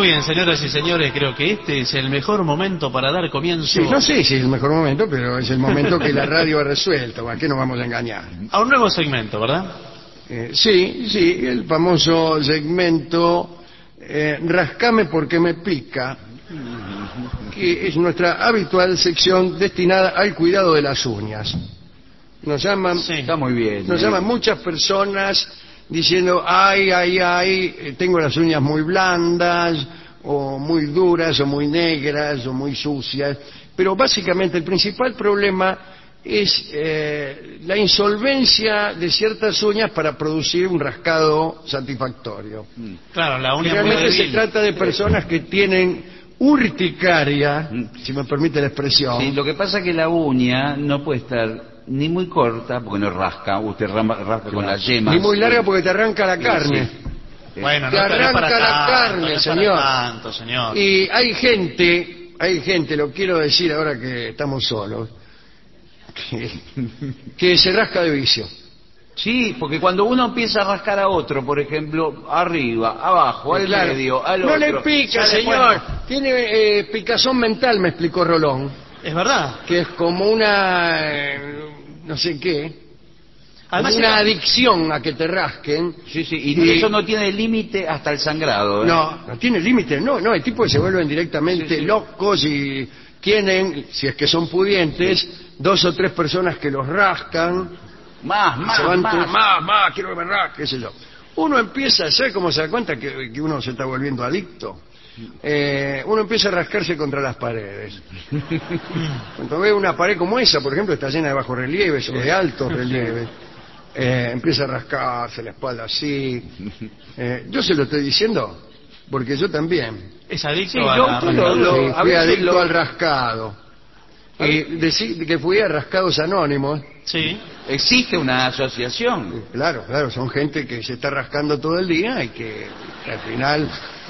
Muy bien, señoras y señores, creo que este es el mejor momento para dar comienzo... Sí, no sé si es el mejor momento, pero es el momento que la radio ha resuelto. ¿A qué nos vamos a engañar? A un nuevo segmento, ¿verdad? Sí, el famoso segmento Rascame porque me pica, que es nuestra habitual sección destinada al cuidado de las uñas. Nos llaman, Sí. Está muy bien. nos llaman muchas personas diciendo, ay, tengo las uñas muy blandas, o muy duras, o muy negras, o muy sucias. Pero básicamente el principal problema es la insolvencia de ciertas uñas para producir un rascado satisfactorio. Claro, la uña muy Realmente se débil. trata de personas que tienen urticaria, si me permite la expresión. Sí, lo que pasa es que la uña no puede estar ni muy corta, porque no rasca, usted rasca con las yemas. Ni muy larga porque te arranca la carne. Bueno, Te no, no es arranca para la tanto, carne, no es señor. para tanto, señor. Y hay gente, lo quiero decir ahora que estamos solos, que se rasca de vicio. Sí, porque cuando uno empieza a rascar a otro, por ejemplo, arriba, abajo, al Claro. medio, al No otro... le pica, ya después señor. Tiene picazón mental, me explicó Rolón, Es verdad. que es como una, no sé qué, Además, como una adicción a que te rasquen. Sí, y eso no tiene límite hasta el sangrado. ¿eh? No tiene límite, no, hay tipos que se vuelven directamente locos y tienen, si es que son pudientes, 2 o 3 personas que los rascan. Más, Se van más. más, quiero que me rasque, qué sé yo. Uno empieza, ¿sabe cómo se da cuenta que uno se está volviendo adicto? Uno empieza a rascarse contra las paredes. Cuando ve una pared como esa, por ejemplo, está llena de bajos relieves o de altos relieves, empieza a rascarse la espalda así. Yo se lo estoy diciendo porque yo también. es adicto Sí, a yo la te lo- rascadura. Sí, a fui veces adicto lo- al rascado. Y decir que fui a Rascados Anónimos. Sí. Existe una asociación. Claro, son gente que se está rascando todo el día y que al final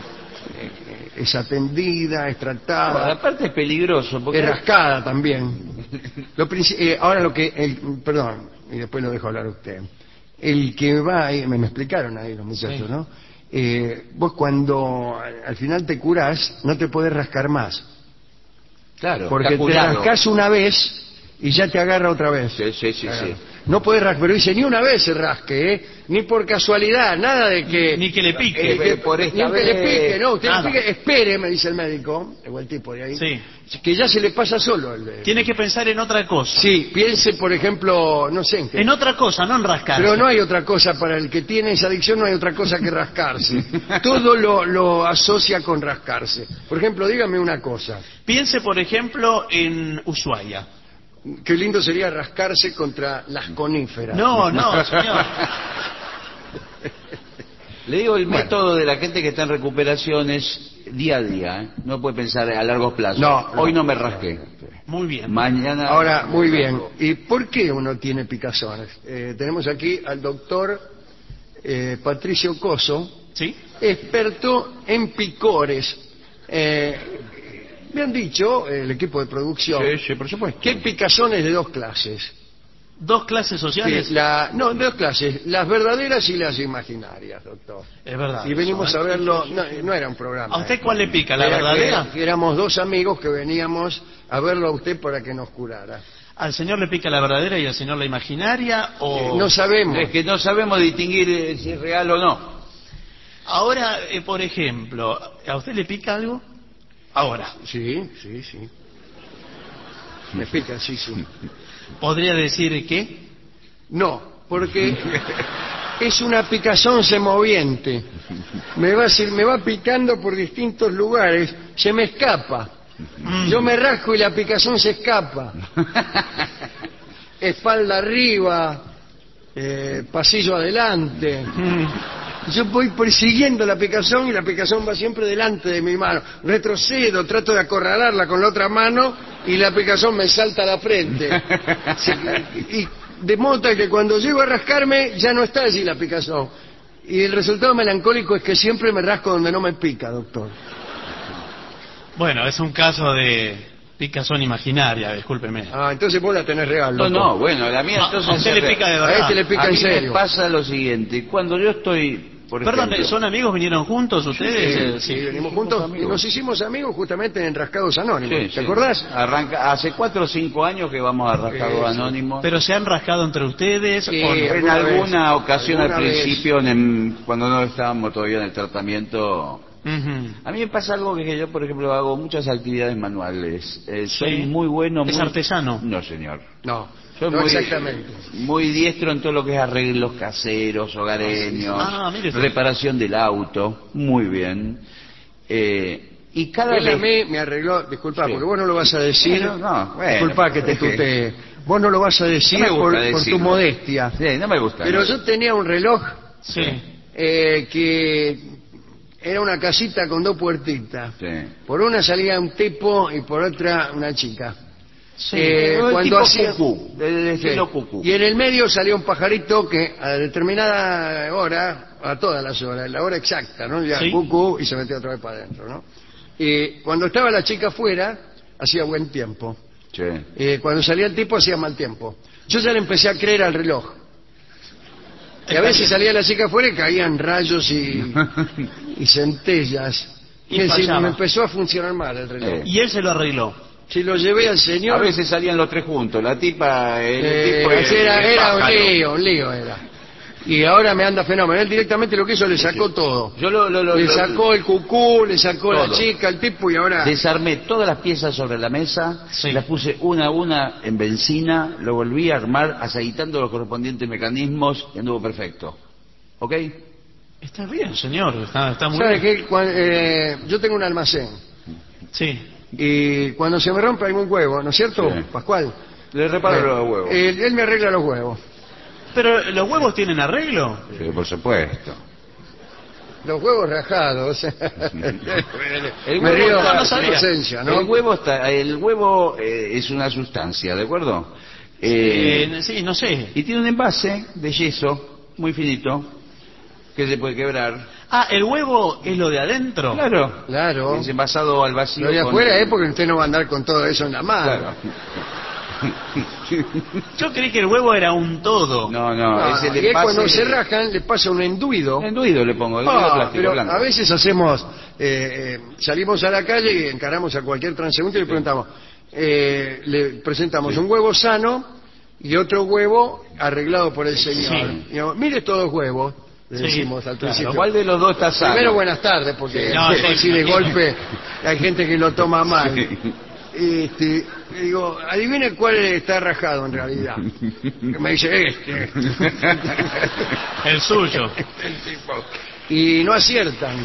es atendida, es Bueno, tratada, aparte es peligroso, porque... es rascada también. Ahora perdón, y después lo dejo hablar a usted. El que va ahí, me explicaron ahí los muchachos, Sí. ¿no? Vos cuando al final te curás, no te podés rascar más. Claro, Porque está te curado. rascás una vez y ya te agarra otra vez. Sí. No puede rascar, pero dice, ni una vez se rasque, ni por casualidad, nada de que... Ni que le pique. por ni esta que le vez. pique, no, usted Nada. le pique, espere, me dice el médico, el tipo de ahí, Sí. que ya se le pasa solo. Tiene que pensar en otra cosa. Sí, piense, por ejemplo, no sé en qué. En otra cosa, no en rascarse. Pero no hay otra cosa para el que tiene esa adicción, no hay otra cosa que rascarse. Todo lo asocia con rascarse. Por ejemplo, dígame una cosa. Piense, por ejemplo, en Ushuaia. Qué lindo sería rascarse contra las coníferas. No, señor. Le digo, el método de la gente que está en recuperación es día a día, ¿eh? No puede pensar a largo plazo. Hoy no me rasqué. Muy bien. Mañana... Ahora, muy bien. ¿Y por qué uno tiene picazones? Tenemos aquí al doctor Patricio Coso, ¿Sí? experto en picores. Me han dicho, el equipo de producción, Sí, por supuesto. que hay picazones de 2 clases. 2 clases sociales. No, de 2 clases, las verdaderas y las imaginarias, doctor. Es verdad. Y venimos eso, a ¿eh? verlo, no era un programa. ¿A usted cuál le pica? ¿La Era verdadera? que éramos 2 amigos que veníamos a verlo a usted para que nos curara. ¿Al señor le pica la verdadera y al señor la imaginaria? ¿O No sabemos. Es que no sabemos distinguir si es real o no. Ahora, por ejemplo, ¿a usted le pica algo? Ahora. Sí. Me pica, sí. ¿Podría decir qué? No, porque es una picazón semoviente. Me va picando por distintos lugares, se me escapa. Yo me rasco y la picazón se escapa. Espalda arriba, pasillo adelante. Yo voy persiguiendo la picazón y la picazón va siempre delante de mi mano. Retrocedo, trato de acorralarla con la otra mano y la picazón me salta a la frente. Y de modo tal que cuando llego a rascarme ya no está allí la picazón. Y el resultado melancólico es que siempre me rasco donde no me pica, doctor. Bueno, es un caso de picazón imaginaria, discúlpeme. Entonces vos la tenés real, doctor. Bueno, la mía No, entonces... a usted le pica de A verdad. este le pica a en mí serio. me pasa lo siguiente, cuando yo estoy por Perdón, ejemplo. ¿son amigos? ¿Vinieron juntos ustedes? Sí, venimos juntos y nos hicimos amigos justamente en Enrascados Anónimos. Sí, ¿Te sí. acordás? Hace 4 o 5 años que vamos a Rascados Sí. Anónimos. ¿Pero se han rascado entre ustedes? Sí, ¿O no? En alguna alguna vez, ocasión alguna al vez. principio, cuando no estábamos todavía en el tratamiento. Ujú. A mí me pasa algo que yo, por ejemplo, hago muchas actividades manuales. Soy muy bueno. ¿Es artesano? No, señor. No, Soy no muy, exactamente. muy diestro en todo lo que es arreglos caseros, hogareños, mire usted. reparación del auto, muy bien. Y cada Él a vez... mí me arregló, disculpa, Sí. porque vos no lo vas a decir. Bueno, Disculpa que te tutee. Vos no lo vas a decir No me gusta por tu decirlo. modestia. Sí, no me gusta. Pero no. yo tenía un reloj Sí. que era una casita con 2 puertitas. Sí. Por una salía un tipo y por otra una chica. Sí. El tipo hacía- cucú, del estilo Sí. cucú. Y en el medio salía un pajarito que a determinada hora, a todas las horas, la hora exacta, ¿no? Ya Sí. cucú y se metía otra vez para adentro, ¿no? Y cuando estaba la chica afuera, hacía buen tiempo. Sí. Cuando salía el tipo, hacía mal tiempo. Yo ya le empecé a creer al reloj. Y a veces salía la chica afuera y caían rayos y centellas. Y Es decir, fallaba. me empezó a funcionar mal el reloj. Y él se lo arregló. Si lo llevé al señor... A veces salían los 3 juntos, la tipa, el tipo y el era pájaro. un lío era. Y ahora me anda fenómeno. Él directamente lo que hizo, le sacó todo. Yo Le sacó el cucú, le sacó la todo. chica, el tipo, y ahora... desarmé todas las piezas sobre la mesa, Sí. las puse una a una en benzina, lo volví a armar aceitando los correspondientes mecanismos y anduvo perfecto. ¿Ok? Está bien, señor. Está muy ¿Sabe bien. qué? Yo tengo un almacén. Sí. Y cuando se me rompe algún huevo, ¿no es cierto, Sí. Pascual? Le reparo los huevos. Él me arregla los huevos. ¿Pero los huevos tienen arreglo? Sí, por supuesto. Los huevos rajados. El Me huevo río está- de no su sabía. inocencia, ¿no? El huevo es una sustancia, ¿de acuerdo? Sí, no sé. Y tiene un envase de yeso muy finito que se puede quebrar. Ah, ¿el huevo es lo de adentro? Claro. Claro. Es envasado al vacío. Lo de con- afuera es porque usted no va a andar con todo eso en la mano. Claro. Yo creí que el huevo era un todo. No, No, es el y es envase. cuando se rajan, le pasa un enduido. Enduido le pongo, enduido Ah, plástico pero blanco. a veces hacemos, salimos a la calle y encaramos a cualquier transeúnte y le preguntamos, le presentamos un huevo sano y otro huevo arreglado por el señor. Sí. Y digamos, mire estos 2 huevos, le Sí, decimos al claro. principio. ¿Cuál de los dos está sano? Primero buenas tardes, porque Sí. No, sí, así de sí. golpe hay gente que lo toma mal. Sí. Le digo, adivine cuál está rajado en realidad. Que me dice El suyo. el tipo. Y no aciertan.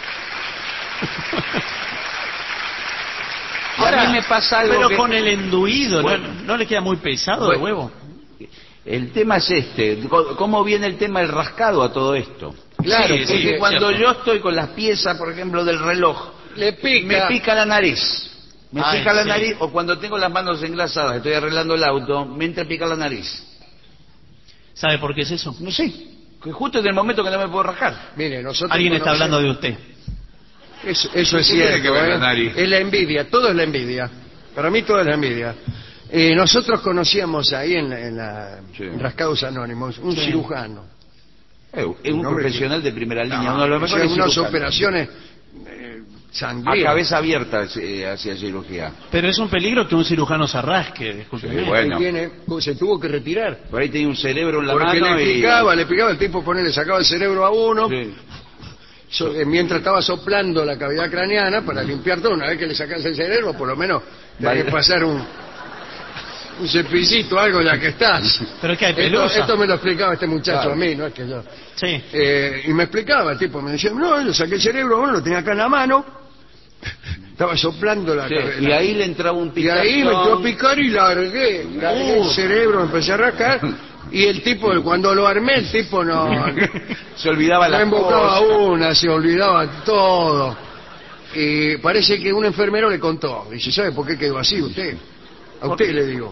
Ahora, a mí me pasa algo pero que- con el enduido, Bueno. ¿no le queda muy pesado el Bueno. huevo? El tema es ¿cómo viene el tema del rascado a todo esto? Claro, Sí, Es sí, que es cuando cierto. yo estoy con las piezas, por ejemplo, del reloj, Le pica. me pica la nariz. Me Ay, pica la sí. nariz, o cuando tengo las manos engrasadas, estoy arreglando el auto, me entra a picar la nariz. ¿Sabe por qué es eso? No sé, que justo en el momento que no me puedo rascar. Mire, nosotros Alguien está conocemos- hablando de usted. Eso es ¿Qué tiene cierto. que ver la ¿eh? nariz? Es la envidia, todo es la envidia. Para mí todo es la envidia. Nosotros conocíamos ahí Sí. en Rascados Anónimos un Sí. cirujano. Es un hombre profesional de primera línea, No, uno de los hacía mejores unas cirujanos. operaciones A sangrientas. cabeza abierta hacia cirugía. Pero es un peligro que un cirujano se rasque, discúlpeme. Sí, bueno. Se tuvo que retirar. Por ahí tenía un cerebro en la Porque mano le y... picaba, el tipo le sacaba el cerebro a uno, Sí. mientras estaba soplando la cavidad craneana para limpiar todo. Una vez que le sacas el cerebro, por lo menos tenés Vale. que pasar un cepillito, algo ya que estás. Pero es que hay pelusa. Esto me lo explicaba este muchacho Claro. a mí, no es que yo. Sí. Y me explicaba, el tipo me decía, no, yo saqué el cerebro, bueno, lo tenía acá en la mano, estaba soplando la Sí, cabeza. y ahí le entraba un Y picazón. ahí me entró a picar y largué el cerebro, me empecé a rascar. Y el tipo, cuando lo armé, el tipo no Se olvidaba no la invocaba una, se olvidaba todo. Y parece que un enfermero le contó. Dice, ¿sabe por qué quedó así usted? A usted le digo.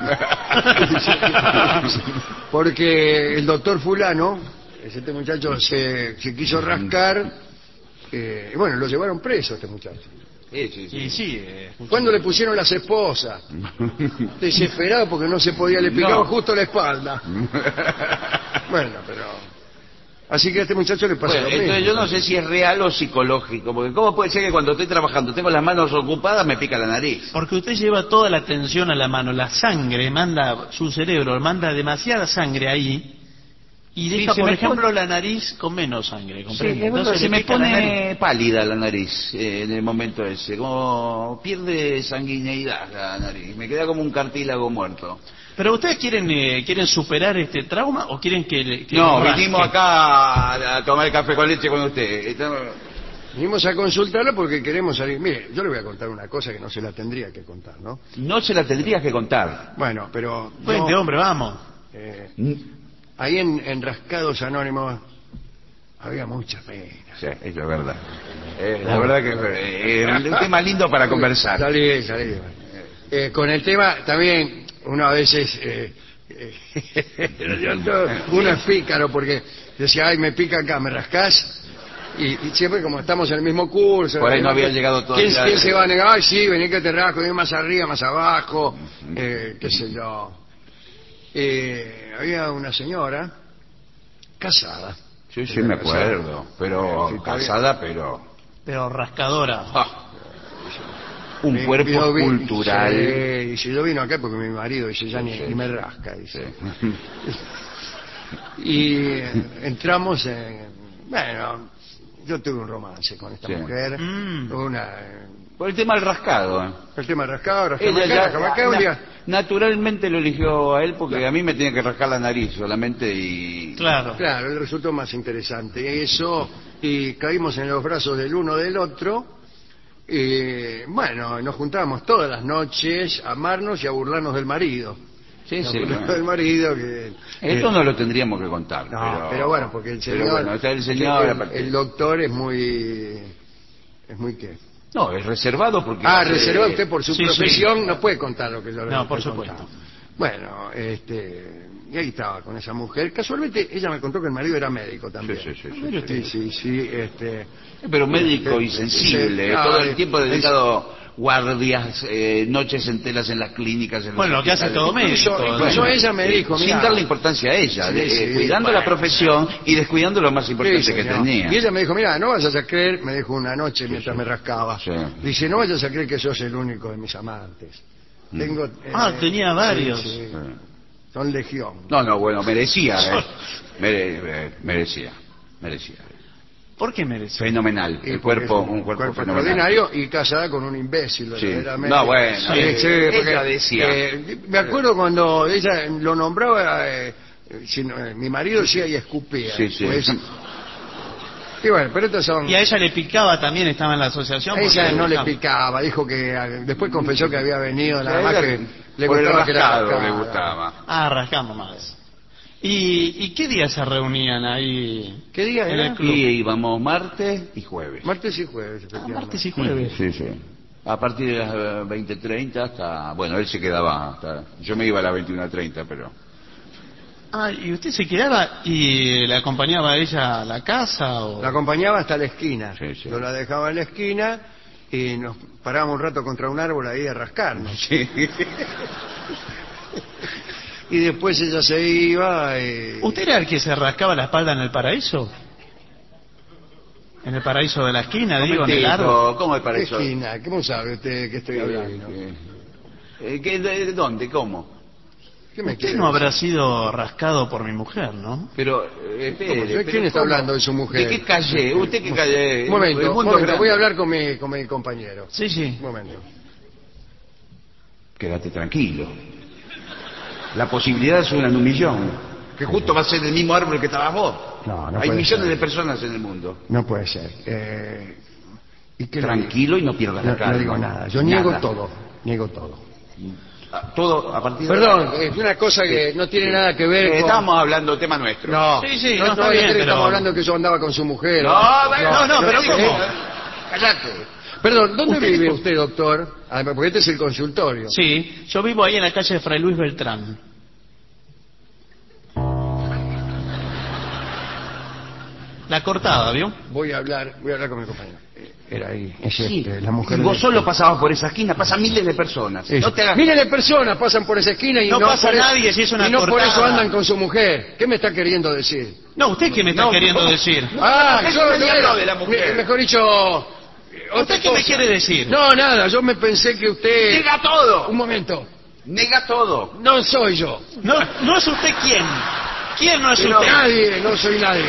Porque el doctor fulano, este muchacho se quiso rascar, y bueno, lo llevaron preso este muchacho. Y sí, ¿Cuándo le pusieron las esposas? Desesperado porque no se podía, le picaba No. justo la espalda. Bueno, pero Así que a este muchacho le pasa lo mismo. Entonces yo no sé si es real o psicológico, porque ¿cómo puede ser que cuando estoy trabajando tengo las manos ocupadas me pica la nariz? Porque usted lleva toda la atención a la mano, la sangre su cerebro manda demasiada sangre ahí y deja, por ejemplo, la nariz con menos sangre, ¿comprende? Entonces se me pone pálida la nariz en el momento ese, como pierde sanguineidad la nariz, me queda como un cartílago muerto. ¿Pero ustedes quieren superar este trauma o quieren que no, vinimos acá a tomar café con leche con usted. Vinimos a consultarlo porque queremos salir. Mire, yo le voy a contar una cosa que no se la tendría que contar, ¿no? No se la tendría que contar. Bueno, pero... Cuente, hombre, vamos. Ahí en Rascados Anónimos había mucha pena. Sí, eso es verdad. La verdad que es un tema lindo para conversar. Salí. Con el tema también, uno a veces... uno es pícaro porque decía, ay, me pica acá, ¿me rascás? Y siempre como estamos en el mismo curso... Por ahí no había llegado todavía. ¿Quién se va a negar? Ay, sí, vení que te rasco, vení más arriba, más abajo, qué sé yo. Había una señora casada. Sí, me acuerdo, pero casada, pero rascadora. Un cuerpo cultural. Y si yo vino acá porque mi marido dice, ya ni me rasca, dice. Y entramos bueno, yo tuve un romance con esta mujer. Por el tema del rascado. El tema del rascado, naturalmente lo eligió a él porque a mí me tenía que rascar la nariz solamente y... Claro, le resultó más interesante eso, y caímos en los brazos del uno del otro, y bueno, nos juntábamos todas las noches a amarnos y a burlarnos del marido. Sí. Del marido que... Esto no lo tendríamos que contar. Pero bueno, porque el señor, el doctor es muy ¿qué? No, es reservado porque... reservado usted por su profesión, no puede contar lo que yo le No, por supuesto. Bueno, y ahí estaba con esa mujer. Casualmente ella me contó que el marido era médico también. Sí. Pero médico y sensible, todo el tiempo dedicado guardias, noches enteras en las clínicas. Lo que hace todo médico. Incluso ella me dijo, sin darle importancia a ella, cuidando la profesión y descuidando lo más importante que tenía. Y ella me dijo, mira, no vayas a creer, me dijo una noche mientras me rascaba. Dice, no vayas a creer que sos el único de mis amantes. Tengo... tenía varios. Son legión. No, bueno, merecía, merecía. ¿Por qué merecía? Fenomenal, un cuerpo extraordinario y casada con un imbécil, verdaderamente. No, bueno, ella decía. Me acuerdo cuando ella lo nombraba, mi marido decía y escupía. Y bueno, pero estos son... ¿Y a ella le picaba también, estaba en la asociación? A ella no le picaba, dijo que después confesó que había venido nada más que le gustaba que le gustaba. Rascamos más. ¿Y qué día se reunían ahí? ¿Qué día en era? el club? Y íbamos martes y jueves. Martes y jueves, efectivamente. Martes y jueves. Sí. A partir de las 20:30 hasta... Bueno, él se quedaba hasta... Yo me iba a las 21:30, pero... ¿Y usted se quedaba y le acompañaba a ella a la casa? ¿O? La acompañaba hasta la esquina. Sí. Yo la dejaba en la esquina y nos parábamos un rato contra un árbol ahí a rascarnos. Sí. Y después ella se iba. ¿Usted era el que se rascaba la espalda en el paraíso? ¿En el paraíso de la esquina, digo, en el árbol? ¿Cómo el paraíso? ¿Qué esquina? ¿Cómo sabe usted que estoy hablando? ¿De dónde? ¿Cómo? Usted no habrá sido rascado por mi mujer, ¿no? Pero, ¿quién está hablando de su mujer? ¿De qué calle? ¿Usted qué calle? Un momento, voy a hablar con mi compañero. Sí. Un momento. Quédate tranquilo. La posibilidad es una en 1.000.000. Que justo va a ser el mismo árbol que estabas vos. No hay millones de personas en el mundo. No puede ser. Tranquilo y no pierdas la calma. No digo nada. Yo niego todo. Todo a partir de... Perdón, es una cosa que no tiene nada que ver con... Estamos hablando tema nuestro. No, sí, no está bien, pero... Estamos hablando que yo andaba con su mujer. No, pero ¿cómo? Cállate. Perdón, ¿dónde vive usted, doctor? Porque este es el consultorio. Sí, yo vivo ahí en la calle de Fray Luis Beltrán. La cortada, ¿vio? Voy a hablar con mi compañero. era ahí. Es Sí, la mujer y vos de- solo pasabas por esa esquina, pasan miles de personas. Eso. No te hagas... Miles de personas pasan por esa esquina y No pasa por nadie si es una y no por cortada. eso andan con su mujer. ¿Qué me está queriendo decir? No, ¿usted qué me está No, queriendo no. decir? nadie habló de la mujer. Mejor dicho... otra ¿Usted qué me cosa. quiere decir? No, nada, yo me pensé que usted... Nega todo. Un momento. Nega todo. No soy yo. No es usted quién. ¿Quién no es Pero usted? nadie, no soy nadie.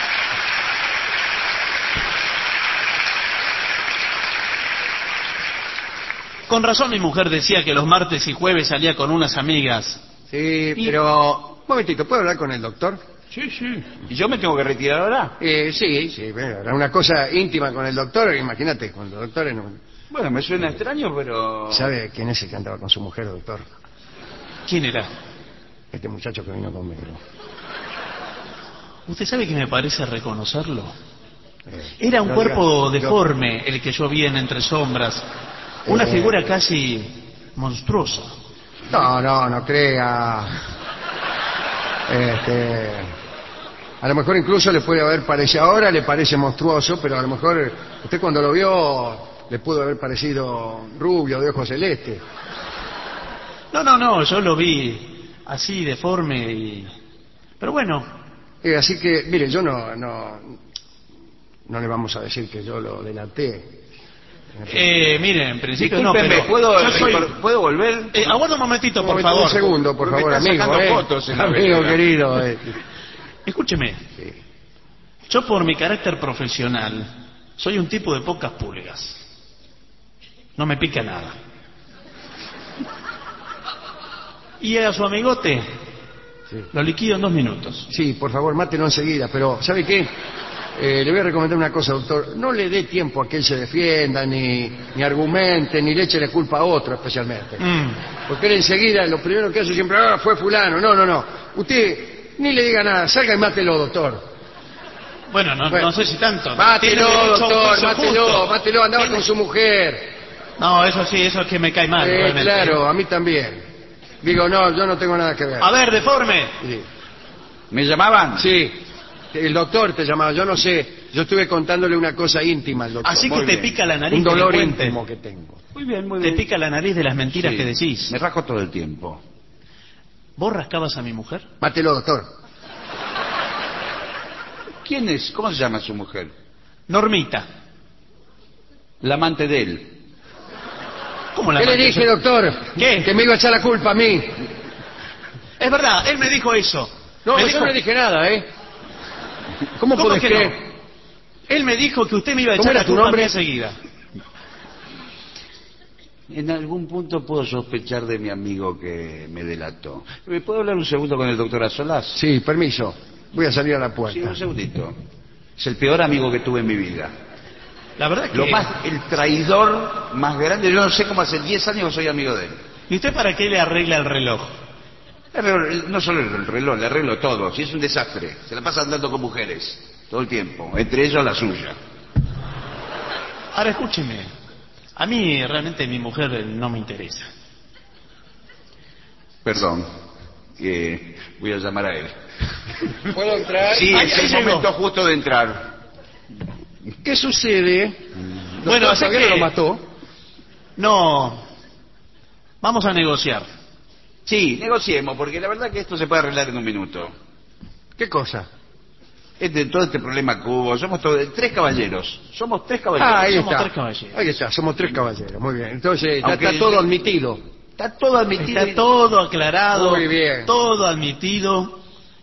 Con razón mi mujer decía que los martes y jueves salía con unas amigas. Sí, pero... Un momentito, ¿puedo hablar con el doctor? Sí, sí. ¿Y yo me tengo que retirar ahora? Sí, bueno, era una cosa íntima con el doctor, imagínate, con los doctores no... Bueno, me suena extraño, pero... ¿Sabe quién es el que andaba con su mujer, doctor? ¿Quién era? Este muchacho que vino conmigo. ¿Usted sabe que me parece reconocerlo? Eh, Era un no cuerpo diga- deforme el que yo vi en Entre Sombras. Una figura casi monstruosa. No crea. A lo mejor incluso le puede haber parecido, ahora le parece monstruoso, pero a lo mejor usted cuando lo vio le pudo haber parecido rubio, de ojos celestes. No, yo lo vi así deforme y... Pero bueno, Así que, mire, yo no le vamos a decir que yo lo delaté. mire, en principio Discúlpeme, no, pero... yo soy- ¿puedo volver? aguarda un momentito, por favor. Un segundo, por Me favor, está amigo. sacando fotos en la Amigo vereda. querido. Escúcheme. Sí. Yo por mi carácter profesional soy un tipo de pocas pulgas. No me pica nada. Y a su amigote Sí. lo liquido en 2 minutos. Sí, por favor, mátelo enseguida, pero ¿sabe qué? Le voy a recomendar una cosa, doctor. No le dé tiempo a que él se defienda, ni argumente, ni le eche la culpa a otro especialmente. Porque él enseguida, lo primero que hace siempre, fue fulano. No. Usted ni le diga nada, salga y mátelo, doctor. Bueno, no sé si tanto. Mátelo, Tiene derecho a un doctor, juicio justo. mátelo, andaba Tiene- con su mujer. No, eso sí, eso es que me cae mal. realmente. Claro, a mí también. Digo, no, yo no tengo nada que ver. A ver, deforme. Sí. ¿Me llamaban? Sí, el doctor te llamaba, yo no sé, yo estuve contándole una cosa íntima al doctor. Así Muy que te bien. pica la nariz. Un que le dolor cuente. íntimo que tengo. Muy bien, muy Te bien. pica la nariz de las mentiras Sí, que decís. Me rasco todo el tiempo. ¿Vos rascabas a mi mujer? Mátelo, doctor. ¿Quién es? ¿Cómo se llama su mujer? Normita. La amante de él. ¿Cómo la ¿Qué le mandé dije, yo? doctor? ¿Qué? Que me iba a echar la culpa a mí. Es verdad, él me dijo eso. No, Me yo dijo- no le dije nada, ¿eh? ¿Cómo ¿Cómo podés que creer? no? Él me dijo que usted me iba a ¿Cómo echar era la tu culpa nombre? enseguida. En algún punto puedo sospechar de mi amigo que me delató. ¿Me puedo hablar un segundo con el doctor Asolás? Sí, permiso. Voy a salir a la Sí, puerta. un segundito. Es el peor amigo que tuve en mi vida. La verdad que... El traidor más grande. Yo no sé cómo hace 10 años que soy amigo de él. ¿Y usted para qué le arregla el reloj? No solo el reloj, le arreglo todo. Si es un desastre. Se la pasa andando con mujeres todo el tiempo. Entre ellas la suya. Ahora escúcheme. A mí realmente mi mujer no me interesa. Perdón. Voy a llamar a él. ¿Puedo entrar? Sí, Ahí es el llegó. momento justo de entrar. ¿Qué sucede? Bueno, Doctor, así ¿todavía que- no lo mató? No. Vamos a negociar. Sí, negociemos, porque la verdad que esto se puede arreglar en un minuto. ¿Qué cosa? Todo este problema que hubo, somos tres caballeros. Somos tres caballeros. Ahí somos está. 3 caballeros. Ahí está, somos 3 caballeros. Muy bien. Entonces, está, Aunque está todo yo- admitido. Está todo admitido. Está todo aclarado. Muy bien. Todo admitido.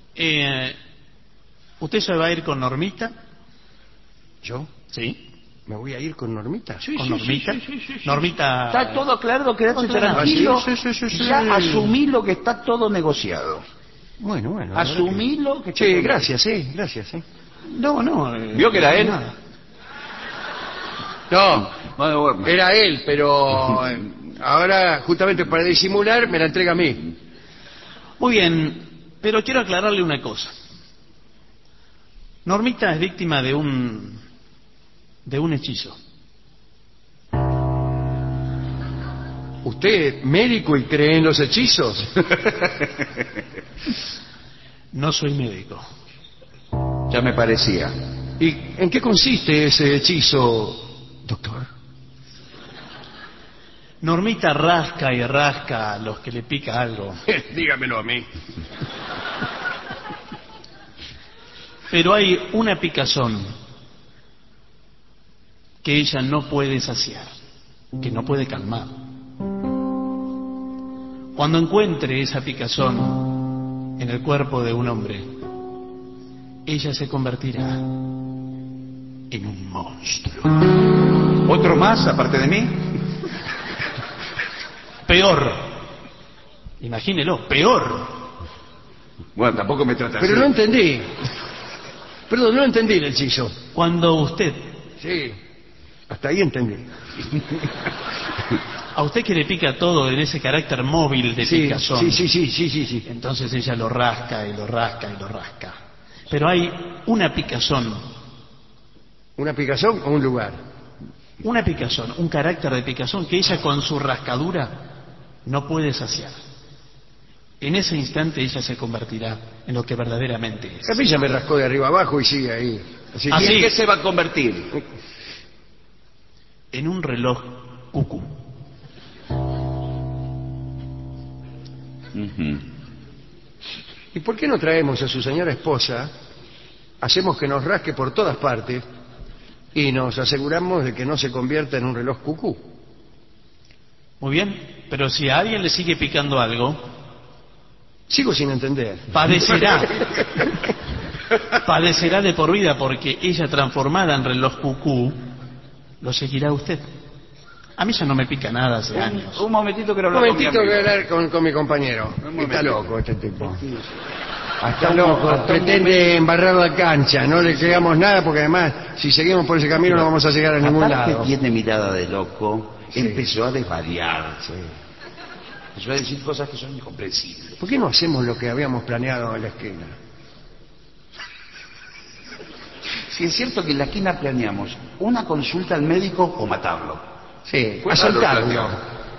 ¿Usted se va a ir con Normita? ¿Yo? Sí. ¿Me voy a ir con Normita? ¿Con Normita? Normita... Está todo aclarado, quédate Aclarado. tranquilo. Sí. Ya asumí lo que está todo negociado. Bueno. la verdad Asumí lo que que- está Sí, todo- gracias. No. ¿Vio que era él? nada. No, Bueno, era él, pero ahora, justamente para disimular, me la entrega a mí. Muy bien, pero quiero aclararle una cosa. Normita es víctima de un hechizo. ¿Usted es médico y cree en los hechizos? No soy médico. ya me parecía. ¿Y en qué consiste ese hechizo, Doctor. Normita rasca y rasca a los que le pica algo. Dígamelo a mí. Pero hay una picazón que ella no puede saciar, que no puede calmar. Cuando encuentre esa picazón en el cuerpo de un hombre, ella se convertirá en un monstruo. ¿Otro más aparte de mí? Peor. Imagínelo, peor. Bueno, tampoco me trata así. Pero no entendí. Perdón, no entendí el hechizo. Cuando usted, Sí, hasta ahí entendí. a usted que le pica todo en ese carácter móvil de picazón, Sí. entonces ella lo rasca y lo rasca y lo rasca. Pero hay una picazón, ¿Una picazón o un lugar? un carácter de picazón que ella con su rascadura no puede saciar. En ese instante ella se convertirá en lo que verdaderamente es. A mí ya me rascó de arriba abajo y sigue ahí. Así ¿Y que... en qué se va a convertir? En un reloj cucú. ¿Y por qué no traemos a su señora esposa? Hacemos que nos rasque por todas partes y nos aseguramos de que no se convierta en un reloj cucú. Muy bien, pero si a alguien le sigue picando algo, Sigo sin entender. padecerá de por vida, porque ella transformada en reloj cucú lo seguirá a usted. A mí ya no me pica nada hace años. Un momentito que Un hablar con mi momentito amigo. voy a hablar con mi compañero. Un Está momentito. loco este tipo. Está loco, pretende embarrar la cancha, no le creamos nada porque además si seguimos por ese camino no vamos a llegar a ningún Aparte lado. tiene mirada de loco, Sí. empezó a desvariarse. Empezó a decir cosas que son incomprensibles. ¿Por qué no hacemos lo que habíamos planeado en la esquina? Si es cierto que en la esquina planeamos una consulta al médico o matarlo. Sí, Pues asaltarlo.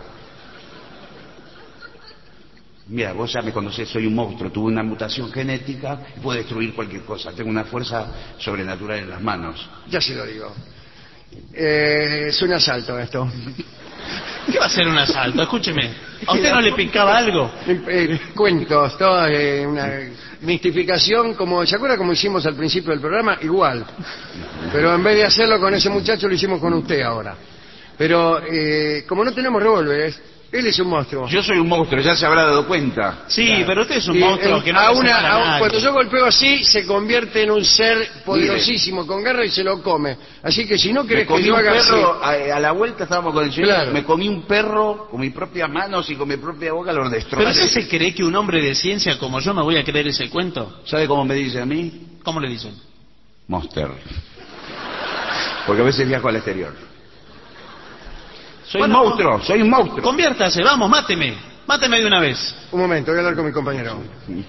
Mira, vos ya me conocés, soy un monstruo, tuve una mutación genética y puedo destruir cualquier cosa. Tengo una fuerza sobrenatural en las manos. Ya se lo digo. Es un asalto esto. ¿Qué va a ser un asalto? Escúcheme, ¿a usted no le picaba algo? Cuentos, toda una mistificación, como ¿se acuerda como hicimos al principio del programa? Igual. Pero en vez de hacerlo con ese muchacho, lo hicimos con usted ahora. Pero como no tenemos revólveres, él es un monstruo. Yo soy un monstruo, ya se habrá dado cuenta. Sí, pero usted es un Y, monstruo que no a le hace mal a nadie. cuando yo golpeo así, se convierte en un ser poderosísimo, con garra y se lo come. Así que si no Me querés que comí yo un haga perro, así... a la vuelta estábamos con el señor, Claro. me comí un perro con mis propias manos y con mi propia boca lo ¿Pero destrocé. usted se cree que un hombre de ciencia como yo me voy a creer ese cuento? ¿Sabe cómo me dice a mí? ¿Cómo le dicen? Monster. Porque a veces viajo al exterior. Soy Bueno, un monstruo, soy un monstruo. Conviértase, vamos, máteme. Máteme de una vez. Un momento, voy a hablar con mi compañero.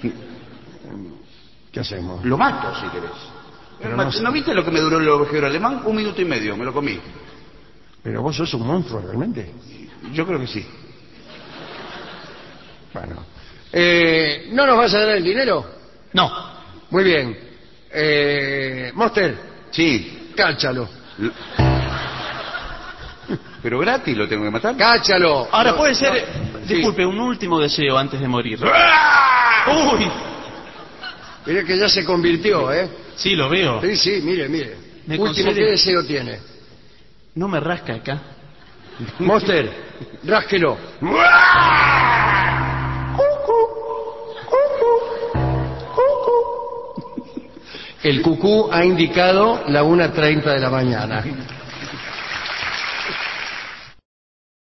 ¿Qué hacemos? Lo mato si querés. Pero ¿No, no sé. viste lo que me duró el ovejero alemán? 1 minuto y medio, me lo comí. ¿Pero vos sos un monstruo realmente? Yo creo que sí. Bueno. ¿No nos vas a dar el dinero? No. Muy bien. Monster, Sí. cáchalo. Pero gratis lo tengo que matar. Cáchalo. Ahora No, puede ser, no. disculpe, un último deseo antes de morir. ¡Ah! Uy, Mire que ya se convirtió, ¿eh? sí, lo veo. Sí, mire. ¿Me Último, concede? ¿qué deseo tiene? No me rasca acá. Monster, rásquelo. El cucú ha indicado la 1:30 de la mañana.